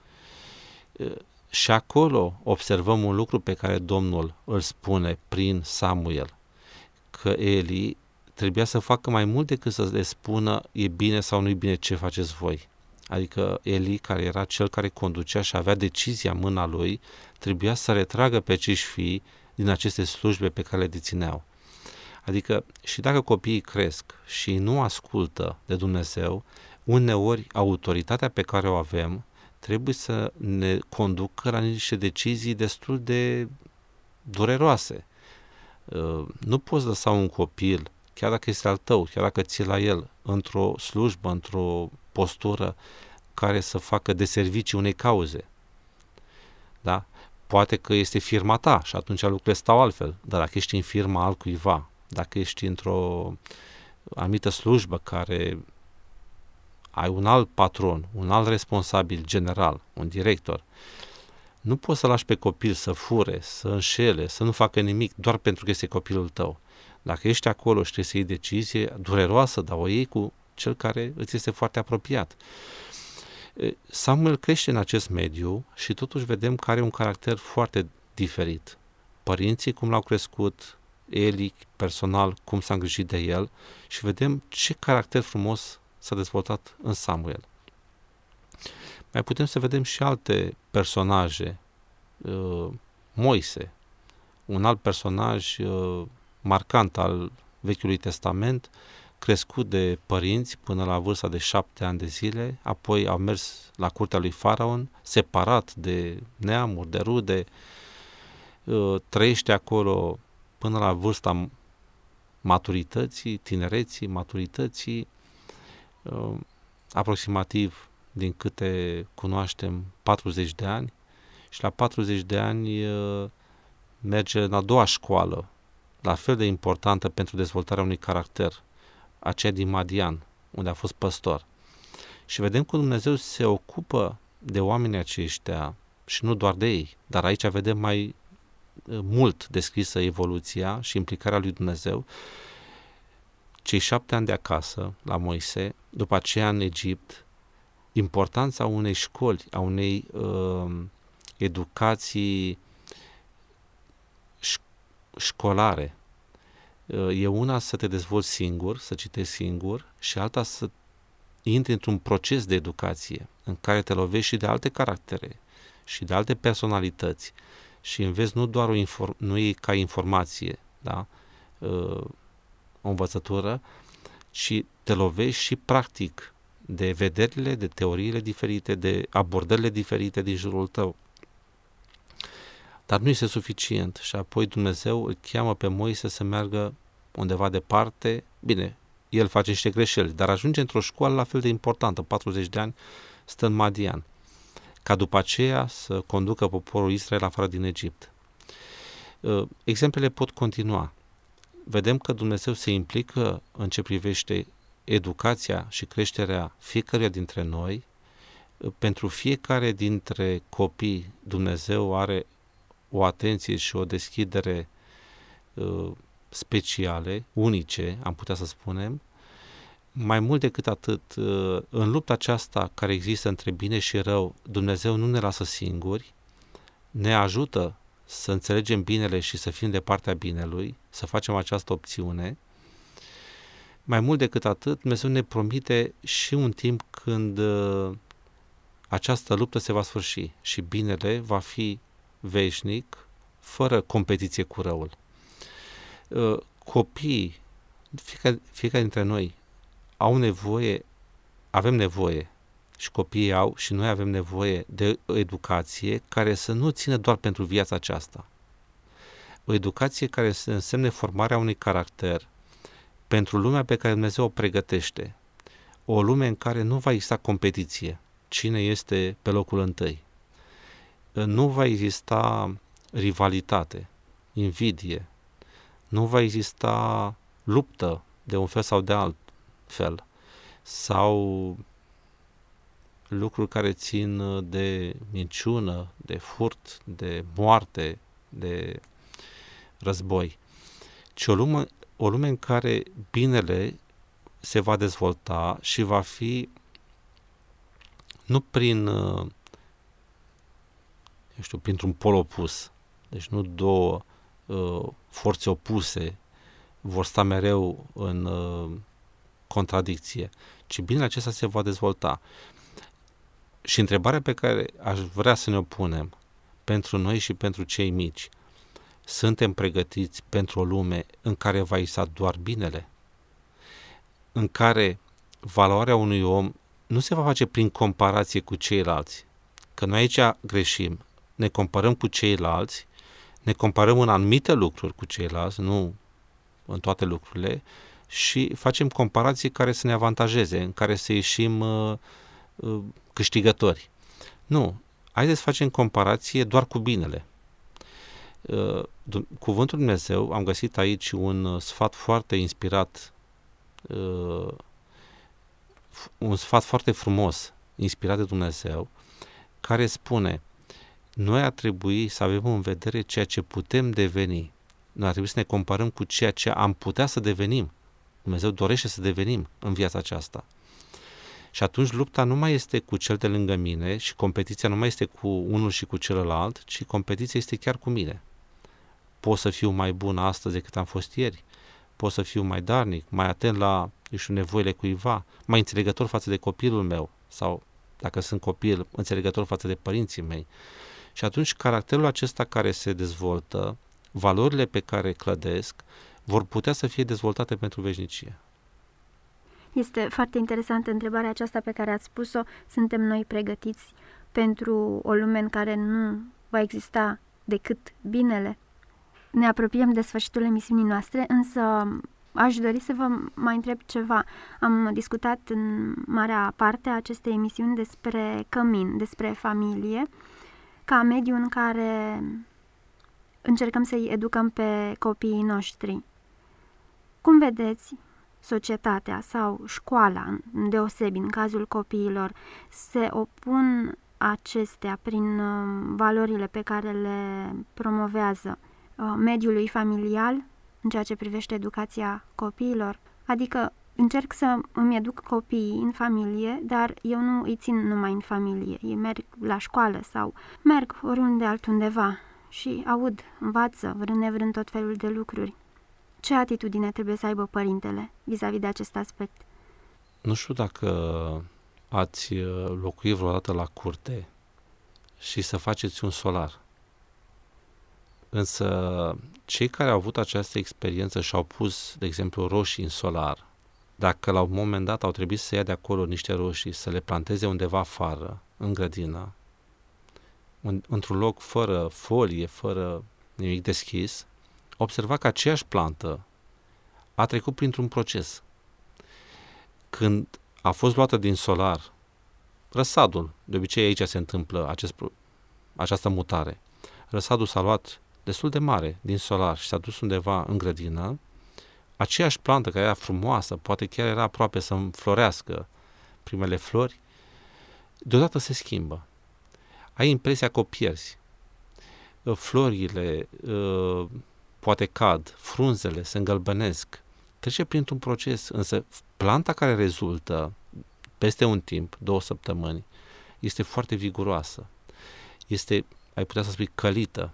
Și acolo observăm un lucru pe care Domnul îl spune prin Samuel, că Eli trebuia să facă mai mult decât să le spună e bine sau nu e bine ce faceți voi. Adică Eli, care era cel care conducea și avea decizia în mâna lui, trebuia să retragă pe acești fii din aceste slujbe pe care le dețineau. Adică și dacă copiii cresc și nu ascultă de Dumnezeu, uneori autoritatea pe care o avem trebuie să ne conducă la niște decizii destul de dureroase. Nu poți lăsa un copil, chiar dacă este al tău, chiar dacă ții la el, într-o slujbă, într-o postură care să facă de servicii unei cauze. Da? Poate că este firma ta și atunci lucrurile stau altfel, dar dacă ești în firma altcuiva, dacă ești într-o anumită slujbă care ai un alt patron, un alt responsabil general, un director, nu poți să lași pe copil să fure, să înșele, să nu facă nimic doar pentru că este copilul tău. Dacă ești acolo și trebuie să iei decizie dureroasă, dar o iei cu cel care îți este foarte apropiat. Samuel crește în acest mediu și totuși vedem că are un caracter foarte diferit. Părinții cum l-au crescut, Eli personal cum s-a îngrijit de el și vedem ce caracter frumos s-a dezvoltat în Samuel. Mai putem să vedem și alte personaje. Moise, un alt personaj marcant al Vechiului Testament, crescut de părinți până la vârsta de șapte ani de zile, apoi au mers la curtea lui Faraon, separat de neamuri, de rude, trăiește acolo până la vârsta maturității, tinereții, maturității, aproximativ, din câte cunoaștem, patruzeci de ani, și la patruzeci de ani merge în a doua școală, la fel de importantă pentru dezvoltarea unui caracter, aceea din Madian, unde a fost păstor. Și vedem cum Dumnezeu se ocupă de oamenii aceștia și nu doar de ei, dar aici vedem mai mult descrisă evoluția și implicarea lui Dumnezeu. Cei șapte ani de acasă la Moise, după aceea în Egipt, importanța unei școli, a unei uh, educații școlare. E una să te dezvolți singur, să citești singur, și alta să intri într-un proces de educație în care te lovești și de alte caractere și de alte personalități și înveți nu doar o inform- nu e ca informație, da? O învățătură, ci te lovești și practic de vederile, de teoriile diferite, de abordările diferite din jurul tău. Dar nu este suficient și apoi Dumnezeu îl cheamă pe Moise să meargă undeva departe. Bine, el face niște greșeli, dar ajunge într-o școală la fel de importantă, patruzeci de ani, stă în Madian, ca după aceea să conducă poporul Israel afară din Egipt. Exemplele pot continua. vedem că Dumnezeu se implică în ce privește educația și creșterea fiecăruia dintre noi. Pentru fiecare dintre copii, Dumnezeu are o atenție și o deschidere uh, speciale, unice, am putea să spunem. Mai mult decât atât, uh, în lupta aceasta care există între bine și rău, Dumnezeu nu ne lasă singuri, ne ajută să înțelegem binele și să fim de partea binelui, să facem această opțiune. Mai mult decât atât, Dumnezeu ne promite și un timp când uh, această luptă se va sfârși și binele va fi veșnic, fără competiție cu răul. Uh, copiii, fiecare, fiecare dintre noi, au nevoie, avem nevoie și copiii au și noi avem nevoie de o educație care să nu țină doar pentru viața aceasta. O educație care să însemne formarea unui caracter pentru lumea pe care Dumnezeu o pregătește. O lume în care nu va exista competiție. Cine este pe locul întâi? Nu va exista rivalitate, invidie. Nu va exista luptă de un fel sau de alt fel. Sau lucruri care țin de minciună, de furt, de moarte, de război. Ci o lume, o lume în care binele se va dezvolta și va fi nu prin, eu știu, printr-un pol opus. Deci nu două uh, forțe opuse vor sta mereu în uh, contradicție, ci binele acesta se va dezvolta. Și întrebarea pe care aș vrea să ne o punem pentru noi și pentru cei mici: suntem pregătiți pentru o lume în care va exista doar binele? În care valoarea unui om nu se va face prin comparație cu ceilalți? Că noi aici greșim. Ne comparăm cu ceilalți, ne comparăm în anumite lucruri cu ceilalți, nu în toate lucrurile, și facem comparații care să ne avantajeze, în care să ieșim uh, uh, câștigători. Nu. Haideți să facem comparație doar cu binele. Uh, Cuvântul Dumnezeu, am găsit aici un uh, sfat foarte inspirat, uh, un sfat foarte frumos, inspirat de Dumnezeu, care spune: noi ar trebui să avem în vedere ceea ce putem deveni. Noi ar trebui să ne comparăm cu ceea ce am putea să devenim. Dumnezeu dorește să devenim în viața aceasta. Și atunci lupta nu mai este cu cel de lângă mine și competiția nu mai este cu unul și cu celălalt, ci competiția este chiar cu mine. Pot să fiu mai bun astăzi decât am fost ieri, pot să fiu mai darnic, mai atent la, eu știu, nevoile cuiva, mai înțelegător față de copilul meu sau, dacă sunt copil, înțelegător față de părinții mei. Și atunci caracterul acesta care se dezvoltă, valorile pe care clădesc, vor putea să fie dezvoltate pentru veșnicie. Este foarte interesantă întrebarea aceasta pe care ați spus-o. Suntem noi pregătiți pentru o lume în care nu va exista decât binele? Ne apropiem de sfârșitul emisiunii noastre, însă aș dori să vă mai întreb ceva. Am discutat în marea parte a acestei emisiuni despre cămin, despre familie, ca mediu în care încercăm să-i educăm pe copiii noștri. Cum vedeți societatea sau școala, îndeosebi în cazul copiilor, se opun acestea prin valorile pe care le promovează mediului familial în ceea ce privește educația copiilor? Adică încerc să îmi educ copiii în familie, dar eu nu îi țin numai în familie. Ei merg la școală sau merg oriunde altundeva și aud, învață, vrând nevrând tot felul de lucruri. Ce atitudine trebuie să aibă părintele vis-a-vis de acest aspect? Nu știu dacă ați locuit vreodată la curte și să faceți un solar. Însă cei care au avut această experiență și au pus, de exemplu, roșii în solar, dacă la un moment dat au trebuit să ia de acolo niște roșii, să le planteze undeva afară, în grădină, într-un loc fără folie, fără nimic deschis, observa că aceeași plantă a trecut printr-un proces. Când a fost luată din solar, răsadul, de obicei aici se întâmplă acest, această mutare, răsadul s-a luat destul de mare din solar și s-a dus undeva în grădină, aceeași plantă care era frumoasă, poate chiar era aproape să înflorească primele flori, deodată se schimbă. Ai impresia că o pierzi. Florile poate cad, frunzele se îngălbănesc, trece printr-un proces, însă planta care rezultă peste un timp, două săptămâni, este foarte viguroasă. Este, ai putea să spui, călită.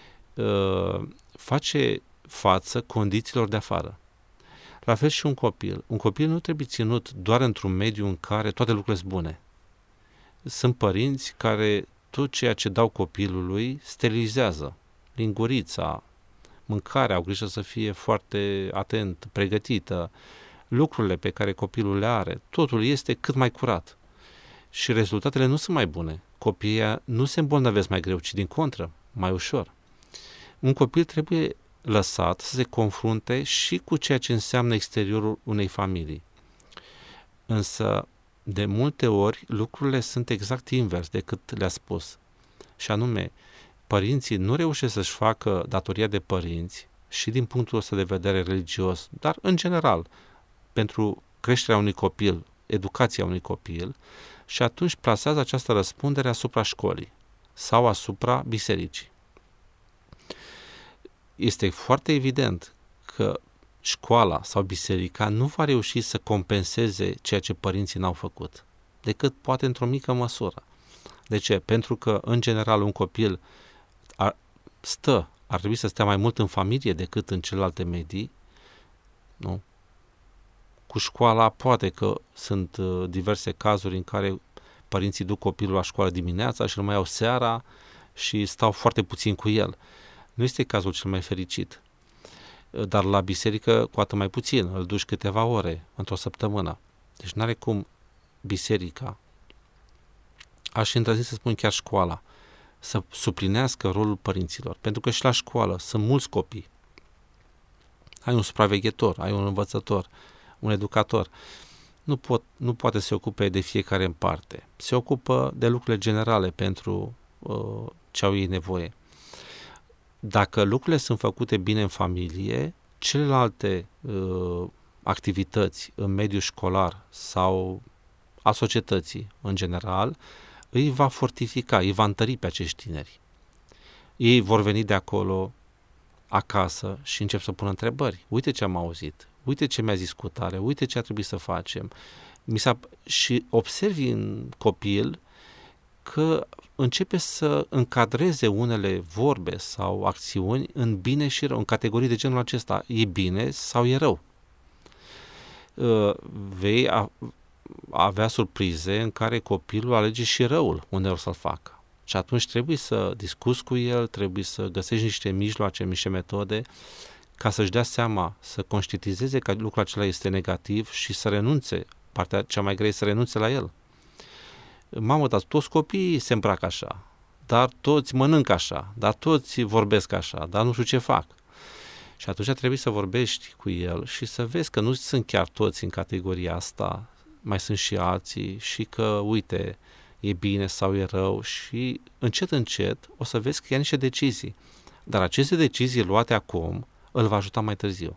Face față condițiilor de afară. La fel și un copil. Un copil nu trebuie ținut doar într-un mediu în care toate lucrurile sunt bune. Sunt părinți care tot ceea ce dau copilului sterilizează. Lingurița, mâncarea, au grijă să fie foarte atent, pregătită, lucrurile pe care copilul le are, totul este cât mai curat. Și rezultatele nu sunt mai bune. Copiii nu se îmbolnăvesc mai greu, ci din contră, mai ușor. Un copil trebuie lăsat să se confrunte și cu ceea ce înseamnă exteriorul unei familii. Însă, de multe ori, lucrurile sunt exact invers decât le-a spus. Și anume, părinții nu reușesc să-și facă datoria de părinți și din punctul ăsta de vedere religios, dar în general, pentru creșterea unui copil, educația unui copil, și atunci plasează această răspundere asupra școlii sau asupra bisericii. Este foarte evident că școala sau biserica nu va reuși să compenseze ceea ce părinții n-au făcut, decât poate într-o mică măsură. De ce? Pentru că, în general, un copil ar, stă, ar trebui să stea mai mult în familie decât în celelalte medii, nu? Cu școala, poate că sunt uh, diverse cazuri în care părinții duc copilul la școală dimineața și îl mai au seara și stau foarte puțin cu el. Nu este cazul cel mai fericit. Dar la biserică cu atât mai puțin, îl duci câteva ore într-o săptămână. Deci n-are cum biserica, aș îndrăzni să spun chiar școala, să suplinească rolul părinților. Pentru că și la școală sunt mulți copii. Ai un supraveghetor, ai un învățător, un educator. Nu, pot, nu poate să se ocupe de fiecare în parte. Se ocupă de lucrurile generale pentru uh, ce au ei nevoie. Dacă lucrurile sunt făcute bine în familie, celelalte uh, activități în mediul școlar sau a societății în general îi va fortifica, îi va întări pe acești tineri. Ei vor veni de acolo acasă și încep să pună întrebări. Uite ce am auzit, uite ce mi-a zis cutare, uite ce a trebuit să facem. Mi s-a... Și observi în copil că începe să încadreze unele vorbe sau acțiuni în bine și rău, în categorii de genul acesta. E bine sau e rău? Vei avea surprize în care copilul alege și răul uneori să-l facă. Și atunci trebuie să discuți cu el, trebuie să găsești niște mijloace, niște metode ca să-și dea seama, să conștientizeze că lucrul acela este negativ și să renunțe. Partea cea mai grea e să renunțe la el. Mamă, dar toți copiii se îmbracă așa, dar toți mănâncă așa, dar toți vorbesc așa, dar nu știu ce fac. Și atunci trebuie să vorbești cu el și să vezi că nu sunt chiar toți în categoria asta, mai sunt și alții și că, uite, e bine sau e rău și încet, încet o să vezi că ia niște decizii. Dar aceste decizii luate acum îl va ajuta mai târziu.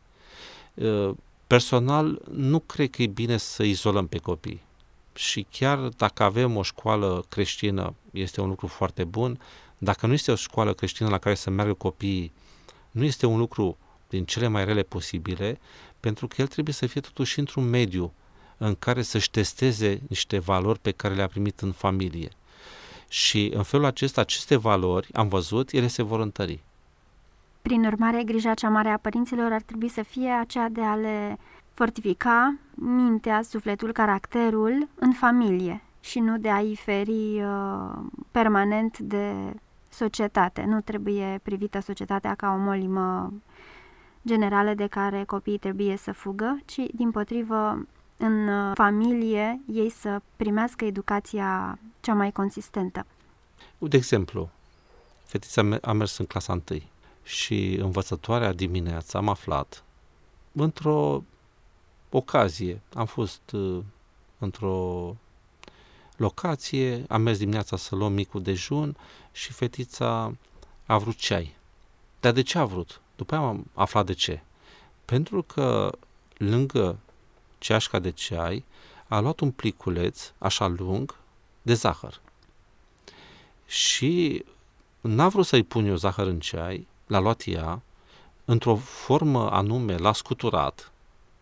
Personal, nu cred că e bine să izolăm pe copii. Și chiar dacă avem o școală creștină, este un lucru foarte bun. Dacă nu este o școală creștină la care să meargă copiii, nu este un lucru din cele mai rele posibile, pentru că el trebuie să fie totuși într-un mediu în care să-și testeze niște valori pe care le-a primit în familie. Și în felul acesta, aceste valori, am văzut, ele se vor întări. Prin urmare, grija cea mare a părinților ar trebui să fie aceea de a le fortifica mintea, sufletul, caracterul în familie și nu de a-i feri uh, permanent de societate. Nu trebuie privită societatea ca o molimă generală de care copiii trebuie să fugă, ci dimpotrivă în uh, familie ei să primească educația cea mai consistentă. De exemplu, fetița a mers în clasa întâi și învățătoarea dimineața am aflat într-o ocazie, am fost uh, într-o locație, am mers dimineața să luăm micul dejun și fetița a vrut ceai. Dar de ce a vrut? După aia am aflat de ce. Pentru că lângă ceașca de ceai a luat un pliculeț așa lung de zahăr. Și n-a vrut să-i pun eu zahăr în ceai, l-a luat ea, într-o formă anume, l-a scuturat.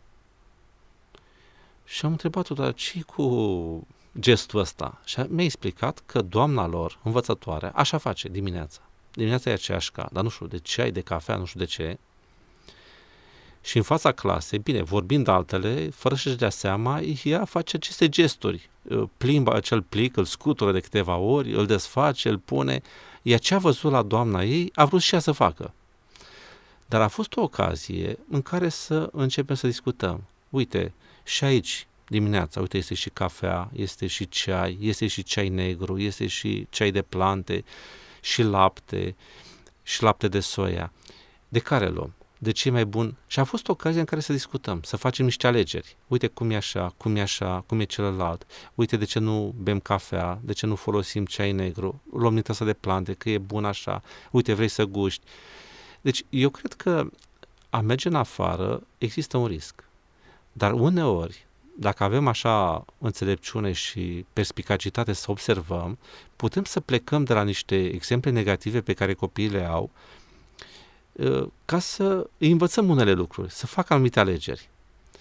Și am întrebat-o, dar ce cu gestul ăsta? Și mi-a explicat că doamna lor, învățătoarea, așa face dimineața. Dimineața e ceașca, dar nu știu de ceai, de cafea, nu știu de ce. Și în fața clasei, bine, vorbind altele, fără să-și dea seama, ea face aceste gesturi. Plimbă acel plic, îl scutură de câteva ori, îl desface, îl pune. Ea ce a văzut la doamna ei, a vrut și ea să facă. Dar a fost o ocazie în care să începem să discutăm. Uite, și aici, dimineața, uite, este și cafea, este și ceai, este și ceai negru, este și ceai de plante, și lapte, și lapte de soia. De care luăm? De ce e mai bun? Și a fost o ocazie în care să discutăm, să facem niște alegeri. Uite cum e așa, cum e așa, cum e celălalt. Uite de ce nu bem cafea, de ce nu folosim ceai negru, luăm din asta de plante, că e bun așa. Uite, vrei să guști. Deci eu cred că a merge în afară există un risc. Dar uneori, dacă avem așa înțelepciune și perspicacitate să observăm, putem să plecăm de la niște exemple negative pe care copiii le au, ca să îi învățăm unele lucruri, să facă anumite alegeri.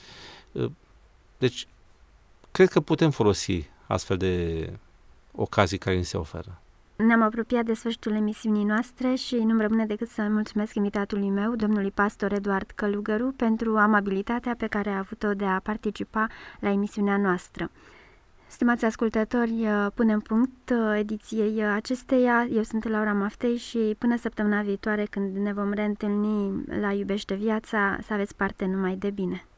Deci, cred că putem folosi astfel de ocazii care ni se oferă. Ne-am apropiat de sfârșitul emisiunii noastre și nu-mi rămâne decât să mulțumesc invitatului meu, domnului pastor Eduard Călugăru, pentru amabilitatea pe care a avut-o de a participa la emisiunea noastră. Stimați ascultători, punem punct ediției acesteia. Eu sunt Laura Maftei și până săptămâna viitoare, când ne vom reîntâlni la Iubește Viața, să aveți parte numai de bine.